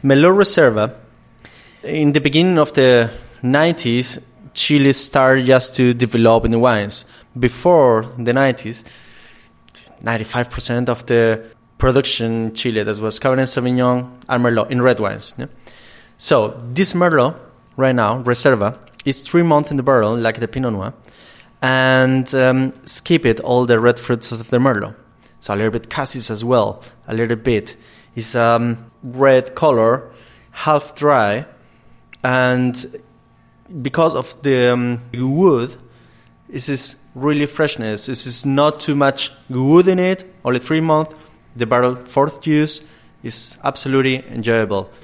Merlot Reserva, in the beginning of the 90s, Chile started just to develop in the wines. Before the 90s, 95% of the production in Chile, that was Cabernet Sauvignon and Merlot in red wines. Yeah? So this Merlot, right now, Reserva, is 3 months in the barrel, like the Pinot Noir, and skip it all the red fruits of the Merlot. So a little bit cassis as well, a little bit. It's red color, half dry, and because of the wood, this is really freshness. This is not too much wood in it, only 3 months. The barrel, fourth use, is absolutely enjoyable.